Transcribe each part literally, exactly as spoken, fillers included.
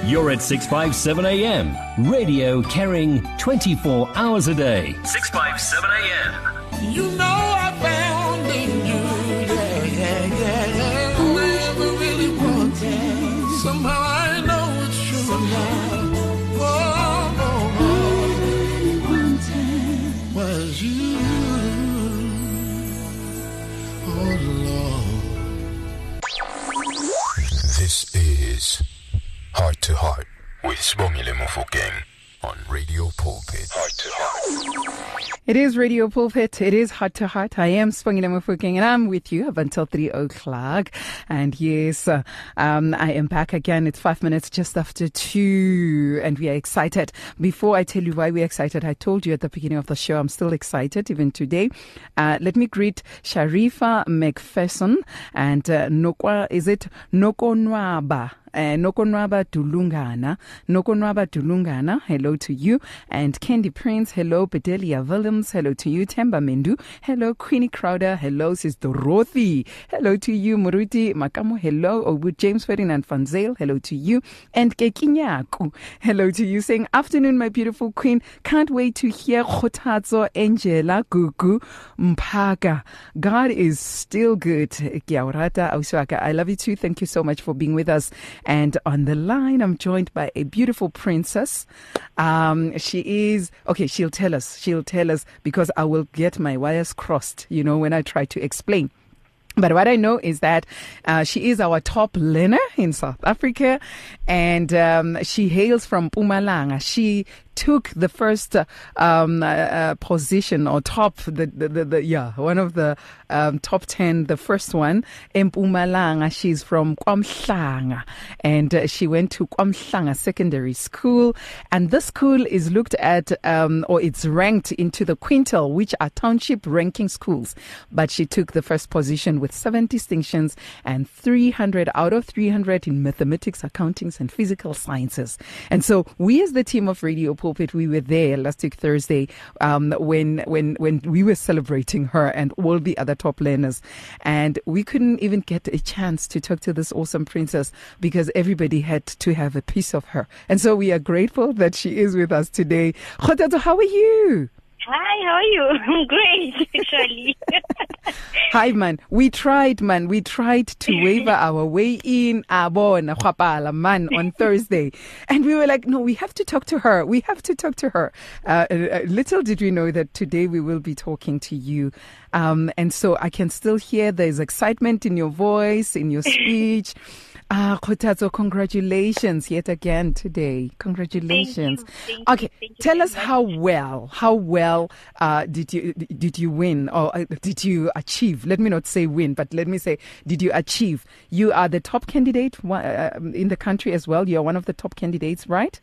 You're at six fifty-seven A M. Radio carrying twenty-four hours a day. six fifty-seven A M. You know I found in you, yeah, yeah, yeah, yeah. Who I ever really wanted. Somehow I know it's true. Somehow, oh, oh, oh. All I really wanted was you. Oh, Lord. This is Heart to Heart with Sibongile Mofokeng on Radio Pulpit. Heart to Heart. It is Radio Pulpit. It is Heart to Heart. I am Sibongile Mofokeng and I'm with you up until three o'clock. And yes, uh, um, I am back again. It's five minutes just after two and we are excited. Before I tell you why we're excited, I told you at the beginning of the show, I'm still excited even today. Uh, let me greet Sharifa McPherson and uh, Nokwa, is it Nokonwaba? Uh, Nokonwaba Dulungana, Nokonwaba Dulungana, hello to you. And Candy Prince, hello. Bedelia Williams, hello to you. Temba Mendu, hello. Queenie Crowder, hello. Sis Dorothy, hello to you. Muruti Makamo, hello. Obu James Ferdinand Fanzale, hello to you. And Kekinyaku, hello to you. Saying, afternoon, my beautiful queen. Can't wait to hear Khotatso Angela Gugu Mpaka. God is still good. Kiaurata Auswaka, I love you too. Thank you so much for being with us. And on the line, I'm joined by a beautiful princess. Um, she is, okay, she'll tell us, she'll tell us because I will get my wires crossed, you know, when I try to explain. But what I know is that uh, she is our top learner in South Africa and um, she hails from Mpumalanga. She took the first uh, um, uh, position or top, the, the, the, the yeah, one of the um, top ten, the first one in Mpumalanga. She's from KwaMhlanga and uh, she went to KwaMhlanga Secondary School. And this school is looked at um, or it's ranked into the quintile, which are township ranking schools. But she took the first position with seven distinctions and three hundred out of three hundred in mathematics, accounting, and physical sciences. And so we as the team of Radio Pulpit, we were there last week Thursday um, when when when we were celebrating her and all the other top learners. And we couldn't even get a chance to talk to this awesome princess because everybody had to have a piece of her. And so we are grateful that she is with us today. Khotatso, how are you? Hi, how are you? I'm great, actually. Hi, man. We tried, man. We tried to waver our way in Abon, Khwapala, man, on Thursday. And we were like, no, we have to talk to her. We have to talk to her. Uh, uh, little did we know that today we will be talking to you. Um, and so I can still hear there's excitement in your voice, in your speech. Ah, Khotatso, congratulations yet again today. Congratulations. Thank you. Thank okay, you. Thank you tell very us much. how well, how well uh, did you did you win or uh, did you achieve? Let me not say win, but let me say, did you achieve? You are the top candidate uh, in the country as well. You are one of the top candidates, right?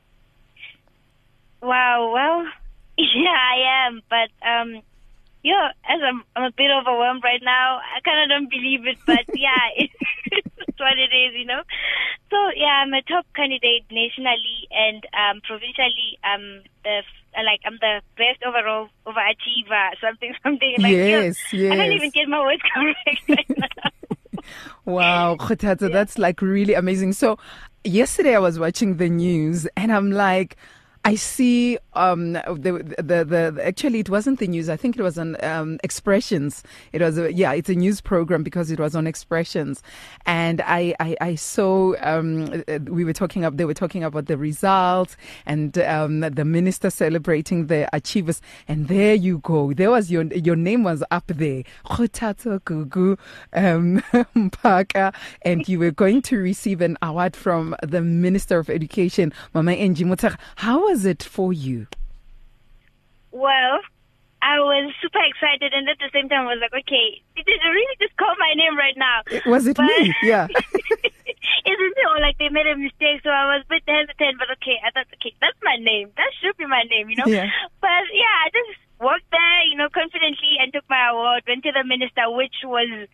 Wow, well, yeah, I am, but um, yeah, as I'm, I'm a bit overwhelmed right now. I kind of don't believe it, but yeah, it's what it is, you know. So yeah, I'm a top candidate nationally and um, provincially. Um, the like I'm the best overall overachiever, something, something like yes, you know, yes. I don't even get my words correct right now. Wow, Khotatso, yeah. That's like really amazing. So yesterday I was watching the news and I'm like, I see um, the, the the actually it wasn't the news. I think it was on um, Expressions. It was a, yeah, it's a news program because it was on Expressions, and I I, I saw um, we were talking up. They were talking about the results and um, the minister celebrating the achievers. And there you go. There was your your name was up there, Khotatso Gugu um, Mpaka, and you were going to receive an award from the Minister of Education, Mama Angie Motshekga. How was it for you? Well, I was super excited, and at the same time, I was like, okay, did they really just call my name right now? Was it but, me? Yeah. Isn't it? Or like they made a mistake, so I was a bit hesitant, but okay, I thought, okay, that's my name. That should be my name, you know? Yeah. But yeah, I just walked there, you know, confidently and took my award, went to the minister, which was,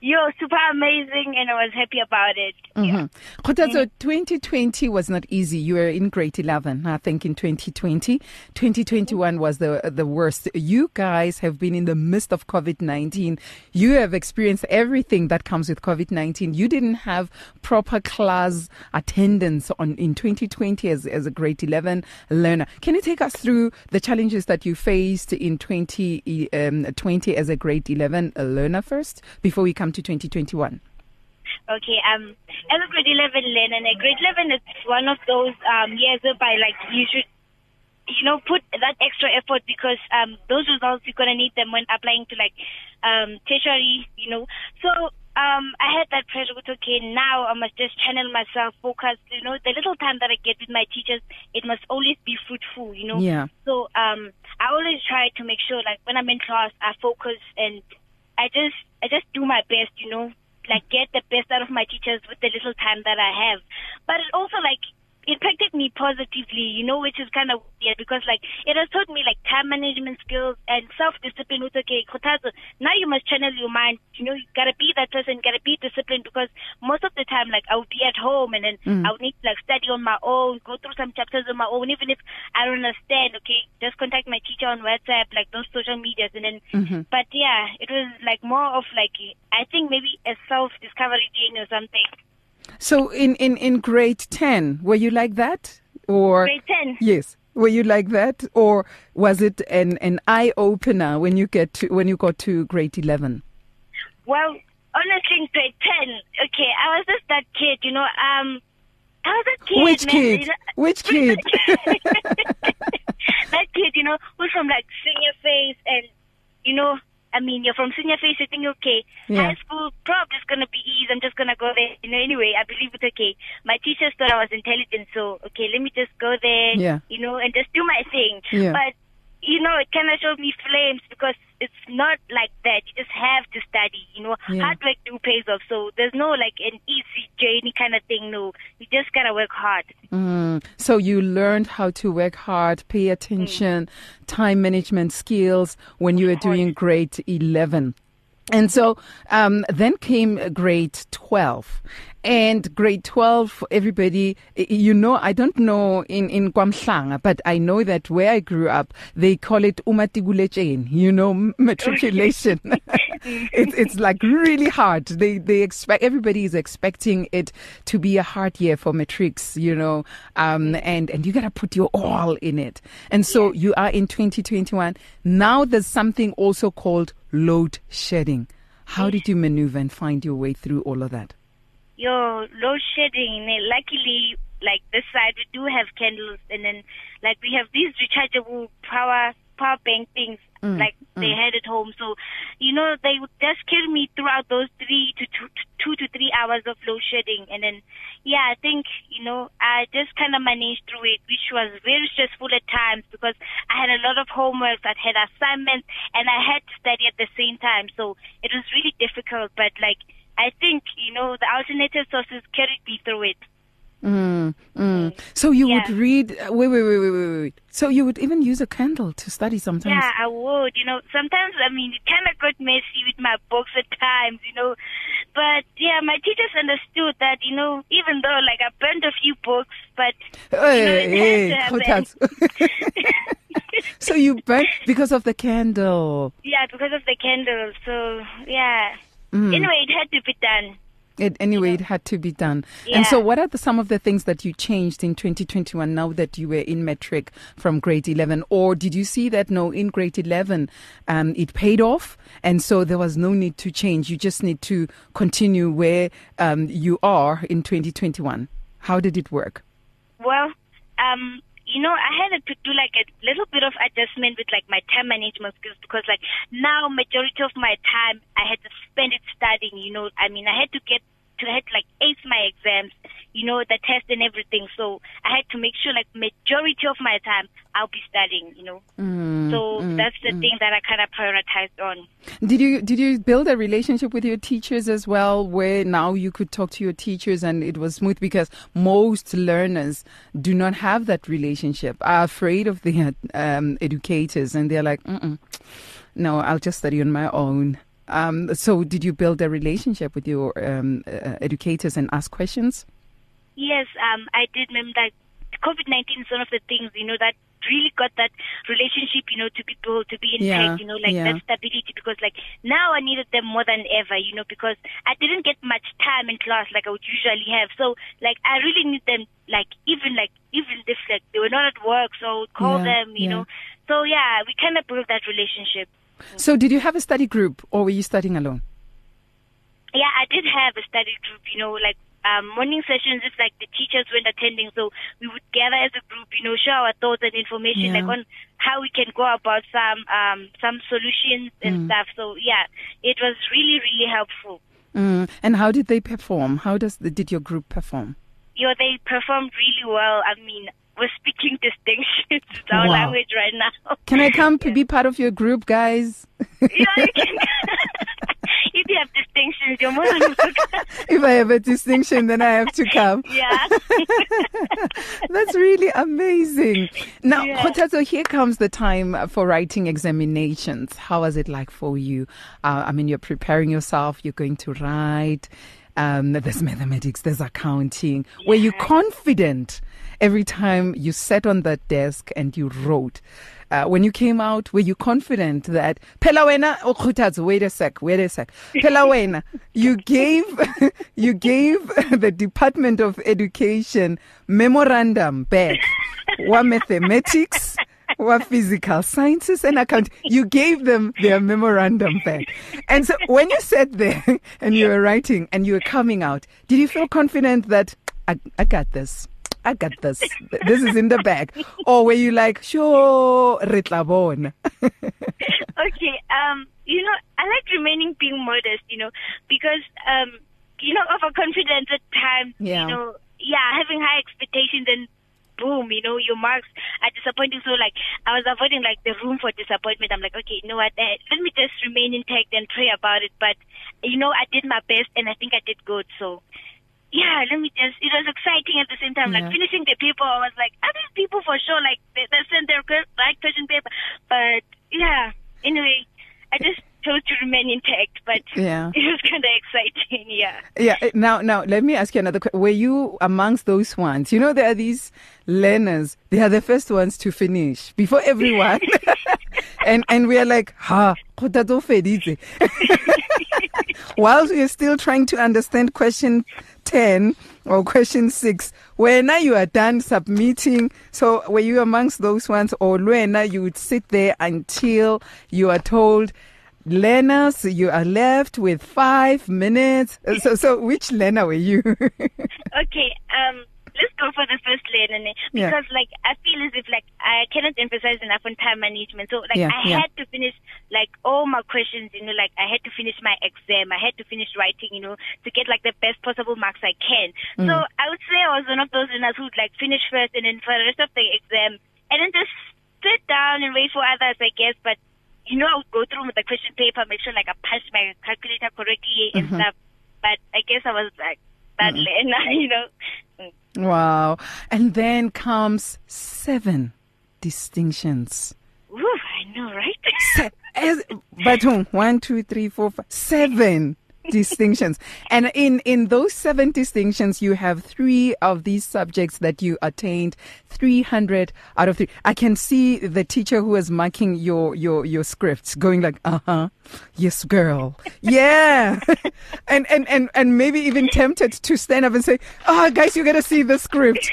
you're super amazing, and I was happy about it. Mm-hmm. Khothatso, twenty twenty was not easy. You were in grade eleven, I think, in twenty twenty. twenty twenty-one was the the worst. You guys have been in the midst of COVID nineteen. You have experienced everything that comes with COVID nineteen. You didn't have proper class attendance on in twenty twenty as, as a grade eleven learner. Can you take us through the challenges that you faced in twenty twenty as a grade eleven learner first, before we come to twenty twenty-one? Okay, um, as a grade eleven learner, and grade eleven is one of those um, years whereby, like, you should, you know, put that extra effort, because um, those results, you're going to need them when applying to, like, um, tertiary, you know. So um, I had that pressure with, okay, now I must just channel myself, focus, you know, the little time that I get with my teachers, it must always be fruitful, you know. Yeah. So um, I always try to make sure, like, when I'm in class, I focus, and I just, I just do my best, you know, like get the best out of my teachers with the little time that I have. But it also, like, it impacted me positively, you know, which is kind of weird, because, like, it has taught me, like, time management skills and self-discipline. With, okay, Khothatso, now you must channel your mind, you know, you gotta be that person, gotta be disciplined, because most of the time, like, I would be at home, and then mm. I would need to, like, study on my own, go through some chapters on my own, even if I don't understand, okay, just contact my teacher on WhatsApp, like, those social medias, and then, mm-hmm. but yeah, it was, like, more of, like, I think maybe a self-discovery journey or something. So in, in, in grade ten, were you like that? Or grade ten? Yes. Were you like that? Or was it an, an eye-opener when you get to when you got to grade eleven? Well, honestly, in grade ten, okay, I was just that kid, you know. Um, I was that kid. Which man, kid? You know? Which kid? That kid, you know, who's from, like, senior phase, and, you know, I mean, you're from senior phase, you think, okay, yeah. high school probably is going to be easy, I'm just going to go there. You know, anyway, I believe it's okay. My teachers thought I was intelligent, so, okay, let me just go there, yeah. you know, and just do my thing. Yeah. But, you know, it kind of showed me flames, because it's not like that. You just have to study, you know. Yeah. Hard work do pays off, so there's no, like, an easy journey kind of thing, no. You just got to work hard. Mm. So you learned how to work hard, pay attention, mm. time management skills when you were doing grade eleven. And so um, then came grade twelve. And grade twelve, everybody, you know, I don't know in, in KwaMhlanga, but I know that where I grew up, they call it umatiguletsheni, you know, matriculation. it's it's like really hard. They they expect, everybody is expecting it to be a hard year for matrics, you know, um, and, and you got to put your all in it. And so you are in twenty twenty-one. Now there's something also called load shedding. How did you maneuver and find your way through all of that? Yo, load shedding, luckily, like, this side, we do have candles, and then, like, we have these rechargeable power power bank things, mm, like, mm. they had at home. So, you know, they would just kill me throughout those three to two, two to three hours of load shedding. And then, yeah, I think, you know, I just kind of managed through it, which was very stressful at times, because I had a lot of homework, I had assignments, and I had to study at the same time. So it was really difficult, but, like, I think, you know, the alternative sources carried me through it. Mm, mm. So you yeah. would read, uh, wait, wait, wait, wait, wait, wait. So you would even use a candle to study sometimes? Yeah, I would. You know, sometimes, I mean, it kind of got messy with my books at times, you know. But, yeah, my teachers understood that, you know, even though, like, I burned a few books, but, hey, you know, it had hey, So you burned because of the candle? Yeah, because of the candle. So, yeah. Mm. Anyway, it had to be done. It, anyway, it had to be done. Yeah. And so what are the, some of the things that you changed in twenty twenty-one now that you were in matric from grade eleven? Or did you see that, no, in grade eleven, um, it paid off, and so there was no need to change. You just need to continue where um, you are in twenty twenty-one. How did it work? Well, um, you know, I had to do like a little bit of adjustment with like my time management skills, because like now majority of my time I had to spend it studying, you know. I mean, I had to get to I had to like ace my exams, you know, the test and everything. So I had to make sure like majority of my time I'll be studying, you know. Mm, so mm, that's the mm. thing that I kind of prioritized on. Did you did you build a relationship with your teachers as well, where now you could talk to your teachers and it was smooth? Because most learners do not have that relationship, are afraid of the um, educators, and they're like, Mm-mm, no, I'll just study on my own. Um, so did you build a relationship with your um, uh, educators and ask questions? Yes, um, I did. Remember that COVID nineteen is one of the things, you know, that really got that relationship, you know, to people to be intact, Yeah, you know, like yeah. that stability. Because like now I needed them more than ever, you know, because I didn't get much time in class like I would usually have. So like I really need them, like even like even if like they were not at work, so I would call Yeah, them, you yeah. know. So yeah, we kind of built that relationship. So did you have a study group or were you studying alone? Yeah, I did have a study group, you know, like um, morning sessions if like the teachers weren't attending. So we would gather as a group, you know, share our thoughts and information Yeah. like on how we can go about some um, some solutions and Mm. stuff. So yeah, it was really, really helpful. Mm. And how did they perform? How does the, did your group perform? You know, they performed really well. I mean, we're speaking distinctions. It's our Wow. language right now. Can I come to be part of your group, guys? Yeah, you can. If you have distinctions, you're more than welcome. If I have a distinction, then I have to come. Yeah. That's really amazing. Now, Yeah. Khothatso, here comes the time for writing examinations. How was it like for you? Uh, I mean, you're preparing yourself, you're going to write. Um, there's mathematics, there's accounting. Were you confident every time you sat on that desk and you wrote? Uh, when you came out, were you confident that Phela wena, oh, Khothatso, wait a sec, wait a sec. Phela wena, you gave you gave the Department of Education memorandum back. Wa mathematics, wa physical sciences and account. You gave them their memorandum back. And so when you sat there and you were writing and you were coming out, did you feel confident that I, I got this? I got this. This is in the bag. Or were you like, sure, re tla bona? Okay, um, you know, I like remaining being modest, you know, because, um, you know, overconfidence at times, Yeah. you know, yeah, having high expectations and boom, you know, your marks are disappointing. So, like, I was avoiding, like, the room for disappointment. I'm like, okay, you know what, eh, let me just remain intact and pray about it. But, you know, I did my best and I think I did good. So, yeah, let me just, it was exciting at the same time. Yeah. Like, finishing the paper, I was like, are these people for sure? Like, they, they sent their que- right question paper. But, yeah, anyway, I just chose to remain intact. But Yeah. it was kind of exciting, yeah. Yeah. eh, Now, now, let me ask you another question. Were you amongst those ones? You know, there are these learners. They are the first ones to finish before everyone. and and we are like, ha, Khothatso feditse. Whilst we are still trying to understand question ten or question six, when you are done submitting, so were you amongst those ones, or Luena, you would sit there until you are told, learners, you are left with five minutes. So, so which learner were you? Okay, um, let's go for the first learner Yeah. because, like, I feel as if, like, I cannot emphasize enough on time management. So, like, Yeah, I yeah. had to finish, like, all my questions, you know, like, I had to finish my exam. I had to finish writing, you know, to get, like, the best possible marks I can. Mm. So, I would say I was one of those learners who would, like, finish first and then for the rest of the exam, and then just sit down and wait for others, I guess. But, you know, I would go through with the question paper, make sure, like, I punched my calculator correctly and Mhm. stuff. But I guess I was, like, that Mm. learner, you know. Mm. Wow. And then comes seven distinctions. Ooh, I know, right? Se- as, but um, one, two, three, four, five, seven distinctions. And in, in those seven distinctions, you have three of these subjects that you attained three hundred out of three. I can see the teacher who was marking your, your, your scripts going like, uh-huh, yes, girl. Yeah. and, and, and, and maybe even tempted to stand up and say, oh, guys, you got to see the script.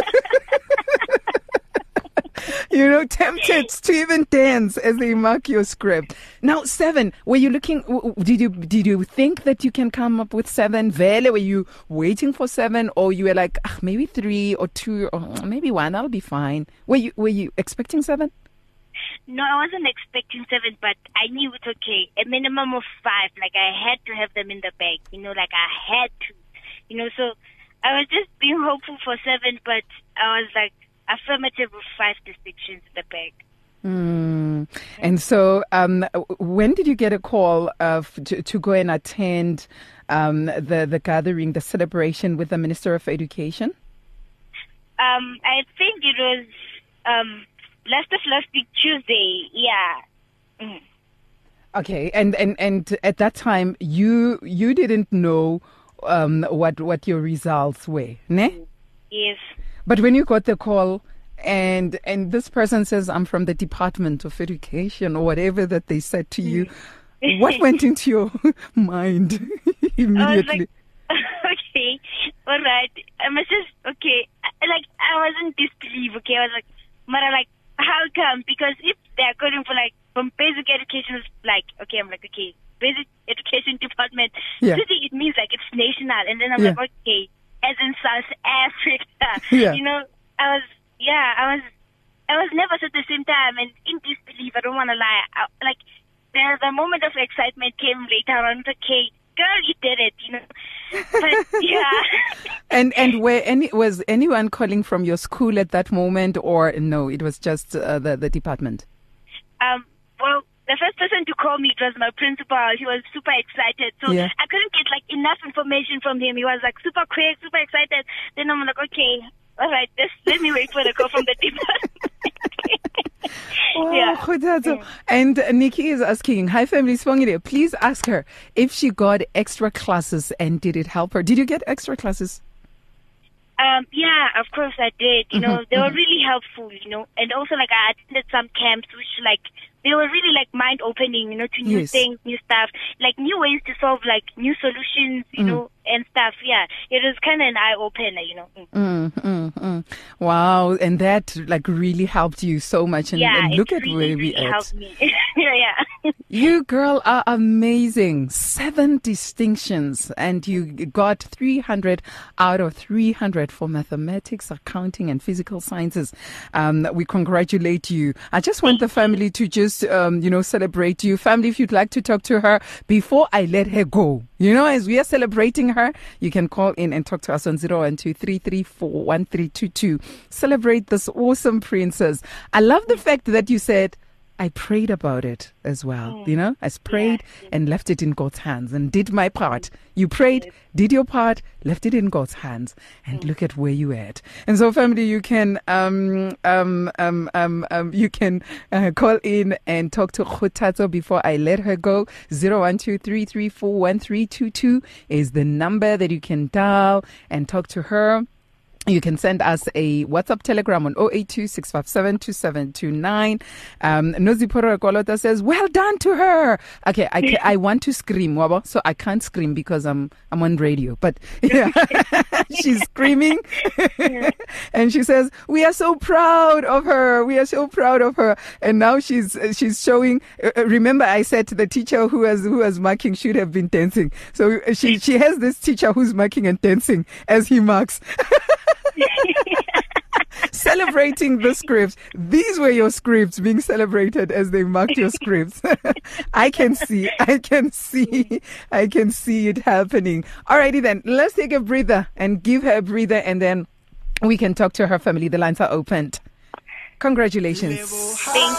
You know, tempted to even dance as they mark your script. Now, seven. Were you looking? w- w- Did you did you think that you can come up with seven? Vele, were you waiting for seven, or you were like, ah, maybe three or two, or maybe one? That'll be fine. Were you were you expecting seven? No, I wasn't expecting seven, but I knew it's okay. A minimum of five. Like, I had to have them in the bag. You know, like, I had to. You know, so I was just being hopeful for seven, but I was like, affirmative with five distinctions in the bag. Mm. And so, um, when did you get a call of to, to go and attend um, the the gathering, the celebration with the Minister of Education? Um, I think it was um last of last week Tuesday. Yeah. Mm. Okay, and, and, and at that time, you you didn't know um, what what your results were, ne? Yes. But when you got the call, and and this person says, "I'm from the Department of Education," or whatever that they said to you, what went into your mind immediately? I was like, okay, all right. I must just okay. Like I wasn't disbelief. Okay, I was like, Mara, like how come? Because if they're calling for like from basic education, was like okay, I'm like okay, basic education department. Yeah. It means like it's national, and then I'm Yeah. like okay, as in South Africa. Yeah. You know, I was yeah, I was I was nervous at the same time and in disbelief. I don't want to lie. I, like the the moment of excitement came later on. Okay, girl, you did it. You know, but yeah. And and were any was anyone calling from your school at that moment, or no? It was just uh, the the department. Um, well, the first person to call me was my principal. He was super excited. So Yeah. I couldn't get like enough information from him. He was like super quick, super excited. Then I'm like, okay, all right, just let me wait for the call from the department. Oh, Yeah. Khuthazo. And Nikki is asking, hi family, Sibongile, please ask her if she got extra classes and did it help her? Did you get extra classes? Um, yeah, of course I did. You know, Mhm, they were mhm. really helpful, you know, and also like I attended some camps which like, they were really like mind opening, you know, to new Yes. things, new stuff, like new ways to solve like new solutions, you Mm. know, and stuff. Yeah, it was kind of an eye opener, you know. Mm. Mm, mm, mm. Wow, and that like really helped you so much. And, Yeah, and look it at really, where we really at. helped me. yeah, yeah. You, girl, are amazing. Seven distinctions, and you got three hundred out of three hundred for mathematics, accounting, and physical sciences. Um, we congratulate you. I just want the family to just, um, you know, celebrate you. Family, if you'd like to talk to her before I let her go, you know, as we are celebrating her, you can call in and talk to us on zero one two three three four one three two two. Celebrate this awesome princess. I love the fact that you said, I prayed about it as well. You know, I prayed Yeah. and left it in God's hands and did my part. You prayed, did your part, left it in God's hands, and look at where you at. And so, family, you can um um um um, um you can uh, call in and talk to Khuthazo before I let her go. Zero one two three three four one three two two is the number that you can dial and talk to her. You can send us a WhatsApp Telegram on zero eight two six five seven two seven two nine. Um, Noziporo Kolota says, well done to her. Okay, I, ca- I want to scream, Wabo, so I can't scream because I'm I'm on radio. But yeah, she's screaming. And she says, we are so proud of her. We are so proud of her. And now she's she's showing. Uh, remember, I said the teacher who was who was marking should have been dancing. So she she has this teacher who's marking and dancing as he marks. Celebrating the scripts. These were your scripts being celebrated as they marked your scripts. I can see, I can see, I can see it happening. Alrighty then, let's take a breather and give her a breather, and then we can talk to her family. The lines are opened. Congratulations. Thank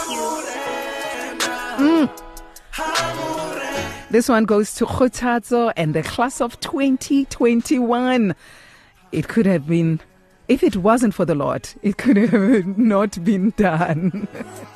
you. Mm. This one goes to Khuthazo and the class of twenty twenty-one. It could have been, if it wasn't for the Lord, it could have not been done.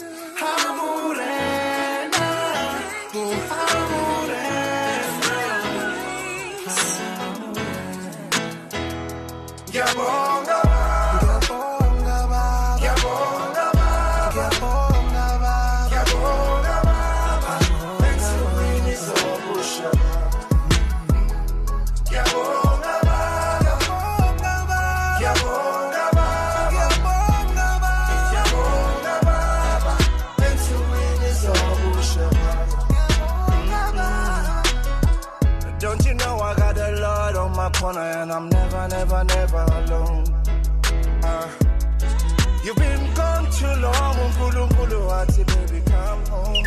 And I'm never, never, never alone. Uh, you've been gone too long, baby, come home.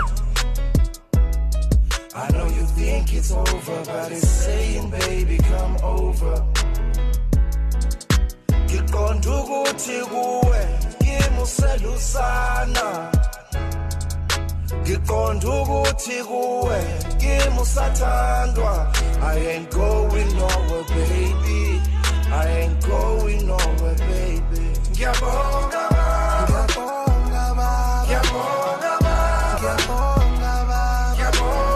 I know you think it's over, but it's saying, baby, come over. Gikonduguti kuwe, gimuselusana. Gikonduguti kuwe, gimusatandwa. I ain't going nowhere, baby. I ain't going nowhere, baby. Gyabonga ba, gyabonga ba, gyabonga ba, gyabonga ba, gyabonga ba.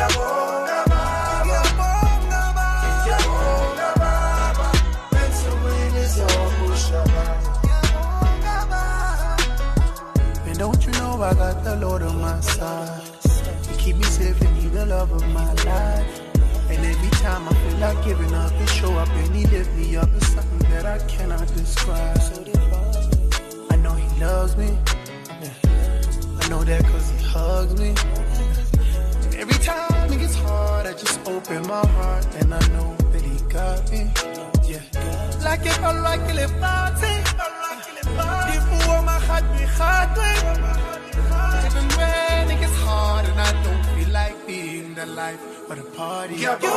And don't you know I got the Lord on my side? You keep me safe and you the love of my life. And every time I feel like giving up, you show up and he lift me up. It's something that I cannot describe. I know he loves me. I know that cause he hugs me. And every time it gets hard, I just open my heart and I know that he got me. Yeah. Like if I like it, if I take if for my heart, me heart, even when it gets hard and I don't feel like being the life of the party. You say,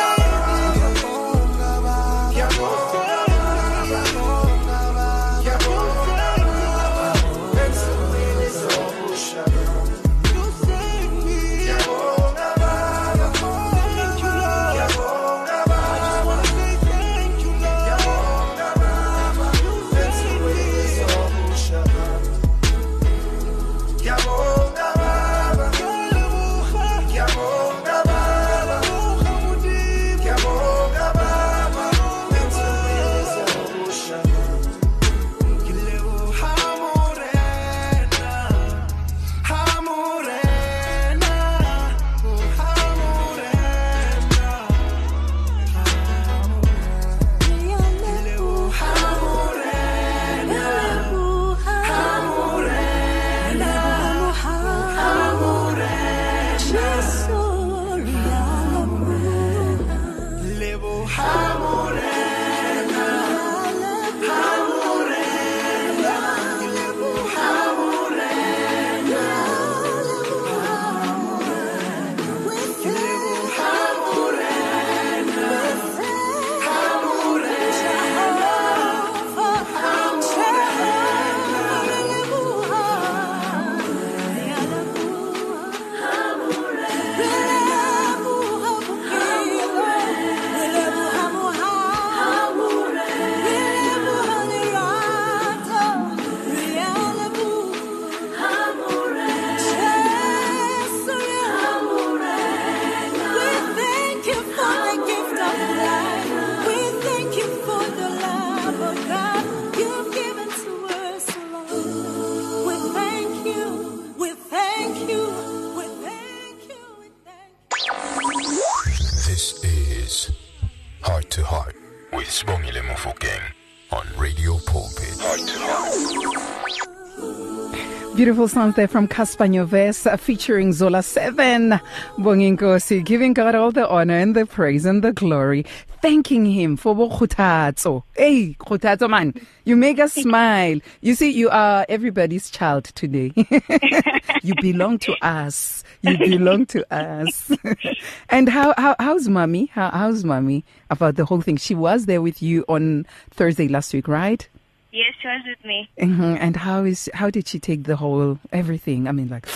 Beautiful sounds there from Casper Nyovest uh, featuring Zola seven. Bonginkosi, giving God all the honor and the praise and the glory, thanking him for Khuthatso. Hey, Khuthatso man, you make us smile. You see, you are everybody's child today. You belong to us. You belong to us. And how, how how's mommy? How, how's mommy about the whole thing? She was there with you on Thursday last week, right? Yes, she was with me. Mm-hmm. And how is how did she take the whole everything? I mean, like.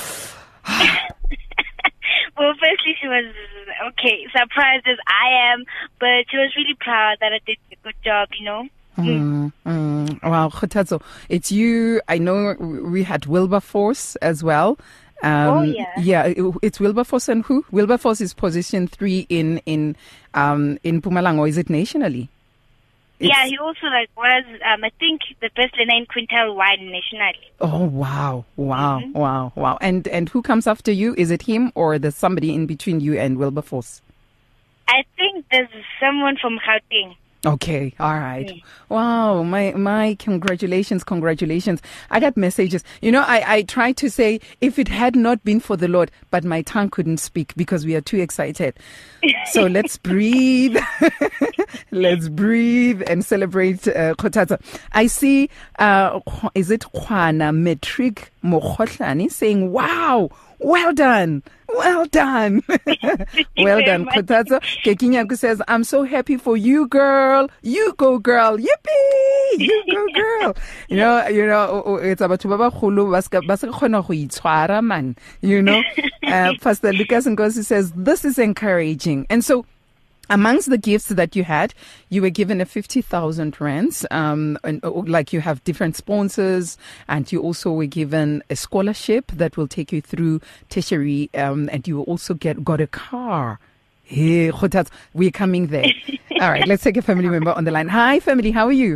Well, firstly, she was okay, surprised as I am, but she was really proud that I did a good job. You know. Mm, mm. Wow, Khuthatso, it's you. I know we had Wilberforce as well. Um, oh yeah. Yeah, it, it's Wilberforce and who? Wilberforce is position three in in um in Mpumalanga, or is it nationally? It's, yeah, he also like was um, I think the best in quintile wide nationally. Oh wow, wow, mm-hmm. wow, wow! And and who comes after you? Is it him or there's somebody in between you and Wilberforce? I think there's someone from Gauteng. Okay, all right. Mm. Wow, my my congratulations, congratulations. I got messages. You know, I, I tried to say, if it had not been for the Lord, but my tongue couldn't speak because we are too excited. So let's breathe. Let's breathe and celebrate uh, Khuthatso. I see, uh, is it Juana Metric Mokhotlani saying, wow, well done. Well done. Well done, Khuthatso. Kekinyaku says, I'm so happy for you, girl. You go, girl. Yippee! You go, girl. You know, you know, it's about Baba Khulu baska baska khona go itshwara man. You know, uh, Pastor Lucas Ngosi says this is encouraging, and so Amongst the gifts that you had, you were given a fifty thousand rands, um, and uh, like you have different sponsors, and you also were given a scholarship that will take you through tertiary, um, and you also get got a car. Hey, we're coming there. All right, let's take a family member on the line. Hi, family, how are you?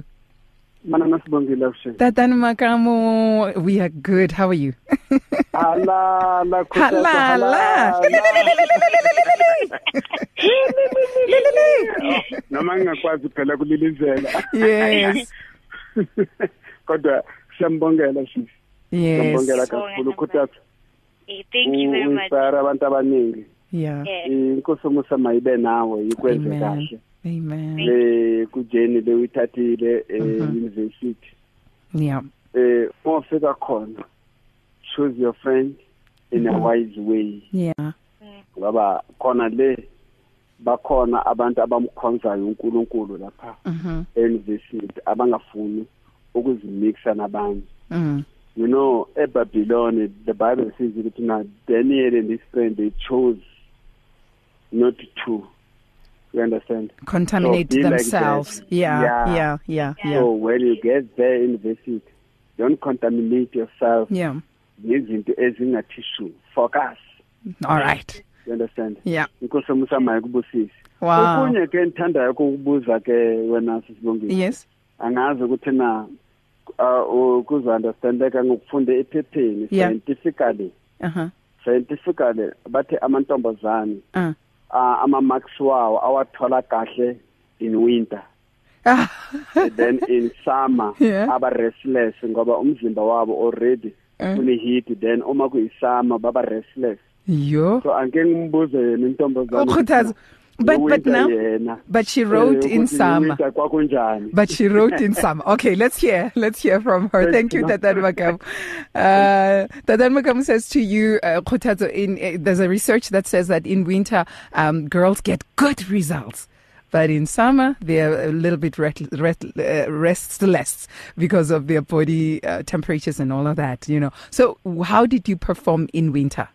Tatana Makamo, we are good. How are you? Hala, la, hala. Noma ngakwazi phela kulilizela. Yes. Kodwa siyambongela sisi. Yes. Siyambongela kakhulu Khuthazo. Thank you very much. Usara abantu abaningi. Yeah. Inkosi musa mayibe nawe ikwenze kahle. Amen. Le kujeni le uyithathile e university. Yeah. Eh ofika khona. Choose your friend in a wise way. Yeah. Ngoba khona le bakhona abantu abamkhonzayo uNkulunkulu lapha euniversity abangafuni ukuzimixa nabanye. Mhm. You know, at Babylon, the Bible says that now Daniel and his friend, they chose not to. You understand? Contaminate so themselves. Like yeah, yeah, yeah, yeah, yeah. So when you get there in the city, don't contaminate yourself. Yeah. Using the ezing tissue. Focus. All right. You understand? Yeah. Because some sama kubusisi. Wow. Okunye ke nthanda ukubuza ke wena sisibongile. Yes. Angazi ukuthi na uh ukuza understandeka ngokufunda ephepheni scientifically. Uh-huh. Scientifically bathi amantombazane uh ama marks wawo awathola kahle in winter. Then in summer yeah. aba restless ngoba umzimba wabo already uh. une heat, then uma kuyisummer baba restless. Yo. So angeke ngimbuze yena intombazane. Ukhuthazo. But but now yena. But she wrote in summer. Kwakunjani. But she wrote in summer. Okay, let's hear. Let's hear from her. Thank you, Tatan Makam. Uh, Tatan Makam says to you, uh, Khuthazo, in uh, there's a research that says that in winter, um, girls get good results. But in summer, they're a little bit rest, rest, uh, restless because of their body uh, temperatures and all of that, you know. So how did you perform in winter?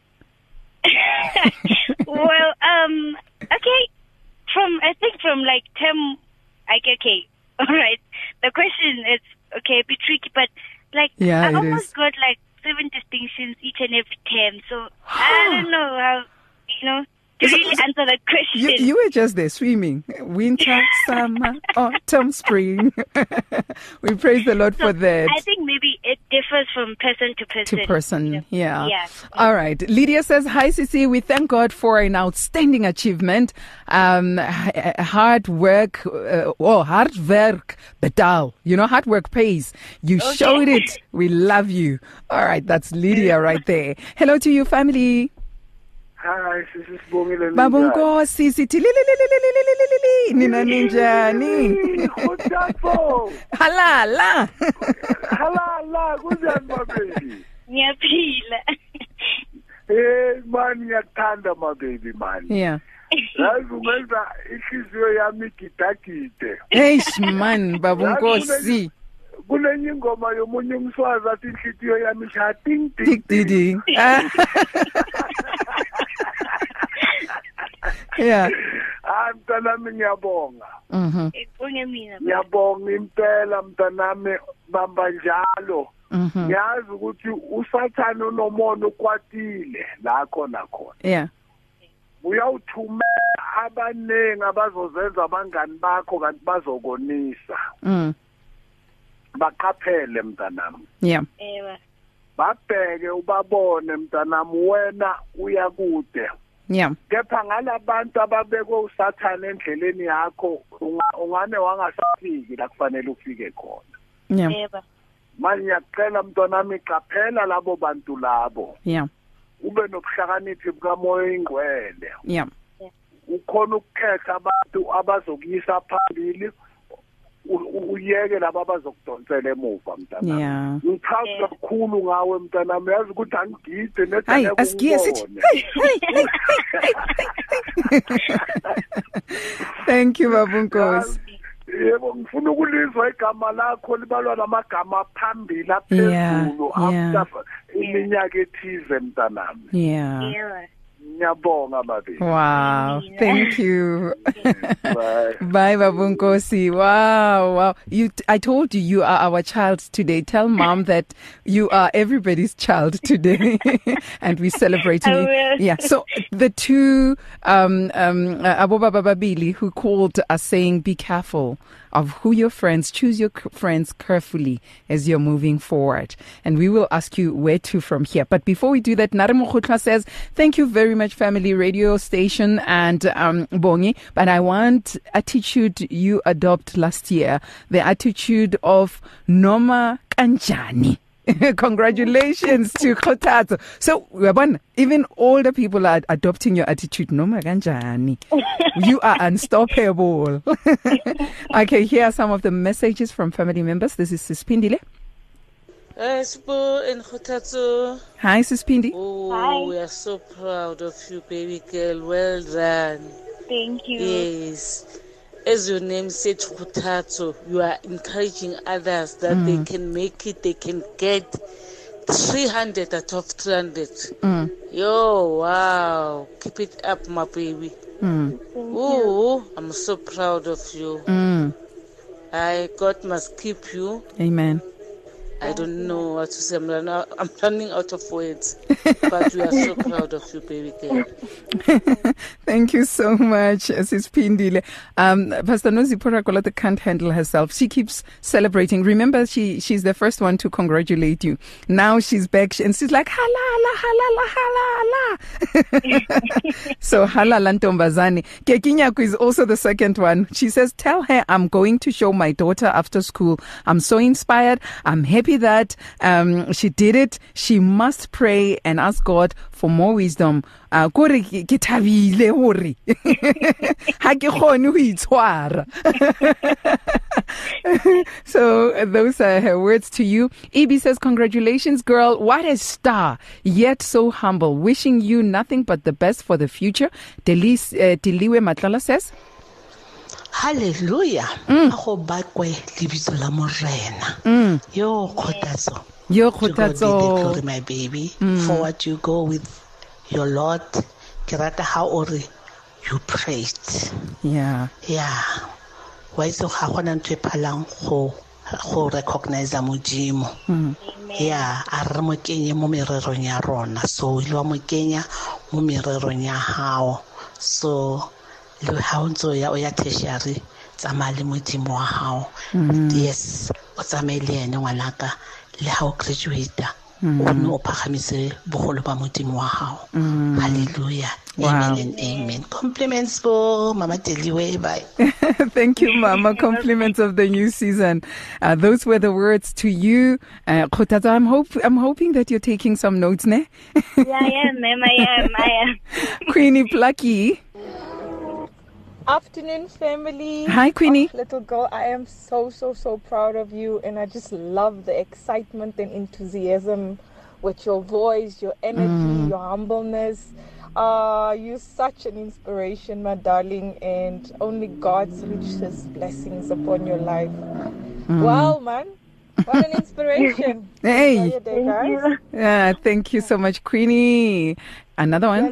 Well, um, okay, from, I think from like term, like, okay, all right. The question is, okay, a bit tricky, but like, yeah, I it almost is. got like seven distinctions each and every term. So I don't know how, you know, to really answer that question. You, you were just there swimming. Winter, summer, autumn, spring. We praise the Lord so for that. I think maybe it differs from person to person. To person, you know? yeah. Yeah. All right. Lydia says, hi, Sisi. We thank God for an outstanding achievement. Um, h- hard work, uh, oh, hard work, betal. You know, hard work pays. You Okay. showed it. We love you. All right. That's Lydia right there. Hello to you, family. Hi, sisi Sibongile. Babonkosi sithi li li li li li li li li li nina ninjani? Khuthazo. Halala. Halala, kunjani baby? Ngiyaphila. Eh man ngiyathanda my baby man. Yeah. Yazi ungenza inhliziyo yami igidagide. Hey man, babonkosi. Kunenye ingoma yomunye umswazi athi inhliziyo yami ishaya ting Tik ting. ding. Yeah. Ah mntanami ngiyabonga. Mhm. Ibonge mina. Ngiyabonga impela mntanami bamba njalo. Mhm. Ngiyazi ukuthi usathana unomono ukwatile la khona khona. Yeah. Uyawuthumela abanengi abazozenza abangani bakho kanti bazokonisa. Mm. Baqaphele mntanami. Yeah. Ewa. Babheke ubabone mntanami wena uyakude. Yeah. Kepha ngalabantu ababekwe usathana endleleni yakho ungane wangasafiki la kufanele ufike khona. Yeah. Ewa. Manje ngiyacela mntanami qaphela labo bantu labo. Yeah. Ube nobuhlakaniphi bukamoya ingcwele. Yeah. Ukhona ukukhetha abantu abazokuyisa phambili uyeke laba abazokudonsela emuva mntanami. Yeah. Ngithanda kakhulu ngawe mntanami yazi ukuthi angigide nethi Hayi asigiye sithi. Hey, hey, hey, hey, hey. Thank you babunkosi. Yebo ngifuna ukulizwa igama lakho libalwa namagama phambili Yeah, aphezulu yeah. after iminyaka ethize mntanami. Yeah. Ewa. Ngiyabonga baby. Wow, thank you. Bye. Bye, Babunkosi. Wow, wow. You, I told you you are our child today. Tell mom that you are everybody's child today, and we're celebrating I you. will. Yeah. So the two um um uh, Aboba Bababili who called are saying, be careful of who your friends, choose your c- friends carefully as you're moving forward. And we will ask you where to from here. But before we do that, Naremo Khotla says, thank you very much, family radio station and um, Bongi. But I want attitude you adopt last year, the attitude of Noma Kanjani. Congratulations to Khothatso. So, Yabon, even older people are adopting your attitude. No maganjani. You are unstoppable. Okay, here are some of the messages from family members. This is Sispindile. Hi, Spo and Khothatso. Hi, Sispindi. Oh, Hi. we are so proud of you, baby girl. Well done. Thank you. Yes. As your name said, Khothatso, you are encouraging others that Mm. they can make it, they can get three hundred out of three hundred. Mm. Yo, wow. Keep it up, my baby. Mm. Oh, I'm so proud of you. Mm. I God must keep you. Amen. I don't know what to say. I'm, run out, I'm running out of words. But we are so proud of you, baby girl. Thank you so much, Sispindile. Um, Pastor Nozipora Kolata can't handle herself. She keeps celebrating. Remember, she she's the first one to congratulate you. Now she's back and she's like, halala, halala, halala. So, halala ntombazane. Kekinyaku is also the second one. She says, tell her I'm going to show my daughter after school. I'm so inspired. I'm happy that um, she did it. She must pray and ask God for more wisdom. Uh, kore ke ke thabile hore ha ke kgone ho itshwara. So uh, those are her words to you. Ibi says, congratulations, girl. What a star, yet so humble. Wishing you nothing but the best for the future. Delis, uh, Diliwe Matlala says, Hallelujah. Mm. Go bakwe libitso la morena. Mm. Yo Khothatso. Yo To God be the Khothatso. glory, my baby. Mm. For what you go with your Lord. Ke rata ha ore you prayed. Yeah. Yeah. Wa itse ga gona ntwe phalang go go recognize modimo. Mm. Yeah, a re mo kenye mo mererong ya rona. So ile wa mo kenya mo mererong ya hao. So le ha o ntso ya o ya tertiary tsamaya le modimo wa hao. Yes, o tsamaile ene ngwanaka le ha o graduate o no o phagamise bogolo ba modimo wa hao. Hallelujah. Wow. Amen and amen. Compliments for Mama Teliwe. Bye. Thank you, Mama. Compliments of the new season. Uh, those were the words to you. Uh, Khothatso, I'm hope I'm hoping that you're taking some notes, ne? Yeah, I am, ma'am. I am. I am. Queenie Plucky. Afternoon, family. Hi, Queenie. Oh, little girl, I am so, so, so proud of you. And I just love the excitement and enthusiasm with your voice, your energy, mm. your humbleness. Uh, you're such an inspiration, my darling. And only God's richest blessings upon your life. Mm. Wow, man. What an inspiration. Hey. Enjoy your day, guys. Yeah, thank you so much, Queenie. Another one.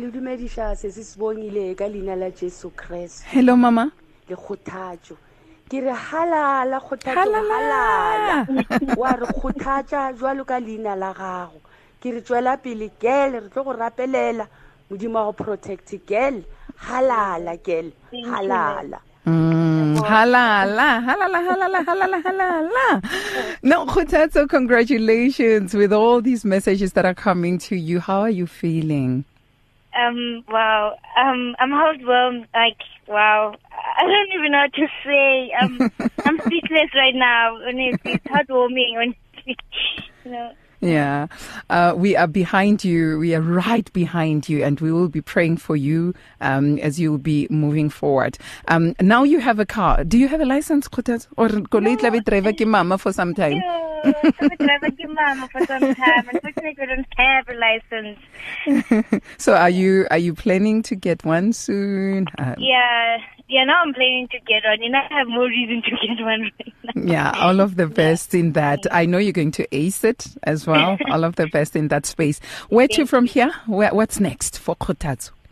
Hello, Mama. Ke re halala Khothatso halala wa re khothatsa jwalo ka leina la gago ke re tswela pele girl re tlo go rapelela modimo go protect girl halala girl halala. Mm, halala, halala, halala, halala, halala. No, Khothatso, congratulations with all these messages that are coming to you. How are you feeling? Um, wow. Um, I'm overwhelmed. Like, wow. I don't even know what to say. Um, I'm speechless right now. Honestly, it's heartwarming. Honestly, you know. Yeah, uh, we are behind you. We are right behind you, and we will be praying for you um, as you will be moving forward. Um, now you have a car. Do you have a license, Khothatso? Or koloi tla be driver ke mama for some time? No, I be driver ke mama for some time. Unfortunately, I don't have a license. So, are you are you planning to get one soon? Um, yeah, yeah. Now I'm planning to get one, and I have more reason to get one right now. Yeah, all of the best in that. I know you're going to ace it as well. All of the best in that space. Where to from here? Where, what's next for Khothatso?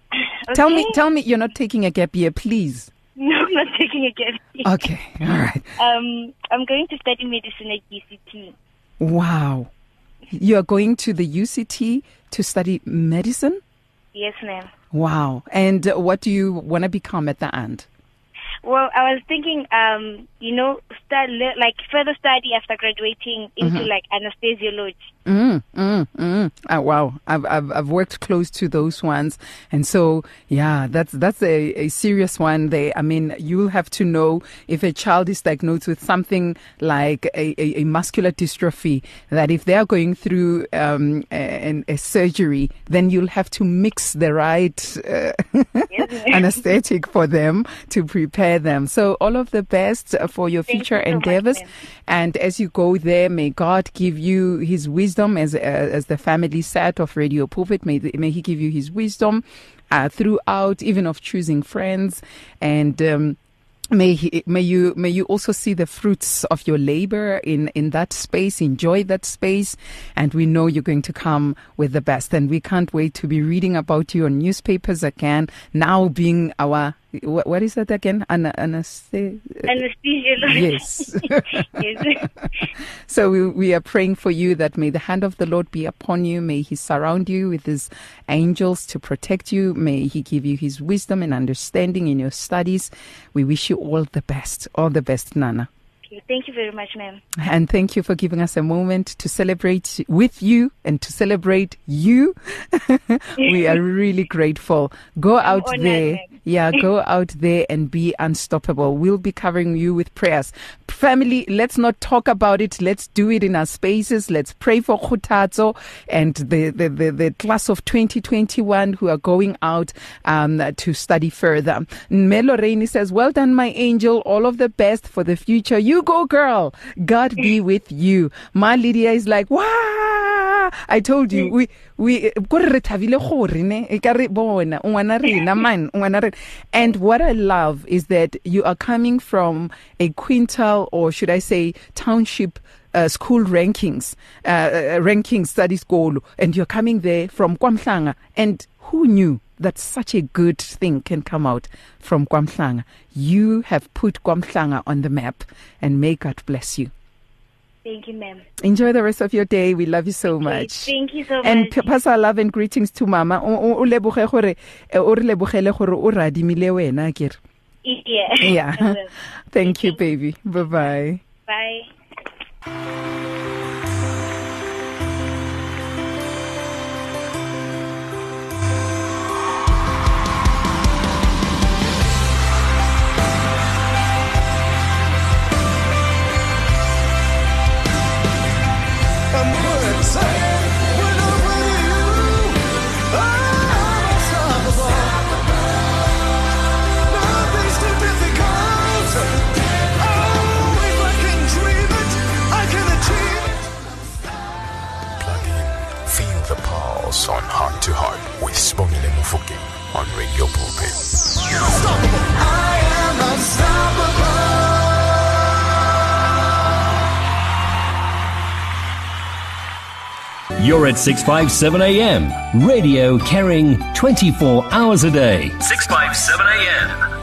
Okay. Tell me, tell me, you're not taking a gap year, please. No, I'm not taking a gap year. Okay, all right. Um, I'm going to study medicine at U C T. Wow. You are going to the U C T to study medicine? Yes, ma'am. Wow. And uh, what do you want to become at the end? Well, I was thinking, um, you know, start le- like further study after graduating into Mhm. like anesthesiology. Mm, mm, mm. Oh, wow. I've, I've, I've worked close to those ones. And so, yeah, that's, that's a, a serious one. They, I mean, you'll have to know if a child is diagnosed with something like a, a, a muscular dystrophy, that if they are going through, um, a, a surgery, then you'll have to mix the right, uh, anesthetic for them to prepare them. So all of the best for your Thank future you so much, endeavors. ma'am. And as you go there, may God give you his wisdom, as uh, as the family said of Radio Pulpit. May, the, may he give you his wisdom uh, throughout, even of choosing friends. And um, may he, may you may you also see the fruits of your labor in, in that space, enjoy that space. And we know you're going to come with the best. And we can't wait to be reading about you on newspapers again, now being our... What, what is that again? Ana, anesthe- Anesthesiology. Yes. Yes. So we, we are praying for you that may the hand of the Lord be upon you. May he surround you with his angels to protect you. May he give you his wisdom and understanding in your studies. We wish you all the best. All the best, Nana. Okay, thank you very much, ma'am. And thank you for giving us a moment to celebrate with you and to celebrate you. We are really grateful. Go I'm out honored, there. ma'am. Yeah, go out there and be unstoppable. We'll be covering you with prayers. Family, let's not talk about it. Let's do it in our spaces. Let's pray for Khutazo and the, the, the, the class of twenty twenty-one who are going out um, to study further. Melo Rainey says, well done, my angel. All of the best for the future. You go, girl. God be with you. My Lydia is like, wow. I told you, we, we, and what I love is that you are coming from a quintal, or should I say township uh, school rankings, uh, ranking study school, and you're coming there from KwaMhlanga. And who knew that such a good thing can come out from KwaMhlanga? You have put KwaMhlanga on the map, and may God bless you. Thank you, ma'am. Enjoy the rest of your day. We love you so Okay, much. thank you so And much. p- pass our love and greetings to Mama. O o- o leboge gore eh, o re lebogele gore o radimile wena akere. Yeah. Yeah. I will. Thank you, baby. Bye-bye. Bye. Feel the pulse on Heart to Heart with Sibongile Mofokeng on Radio Pulpit. I am unstoppable. You're at six fifty-seven A M. Radio carrying twenty-four hours a day. six fifty-seven A M.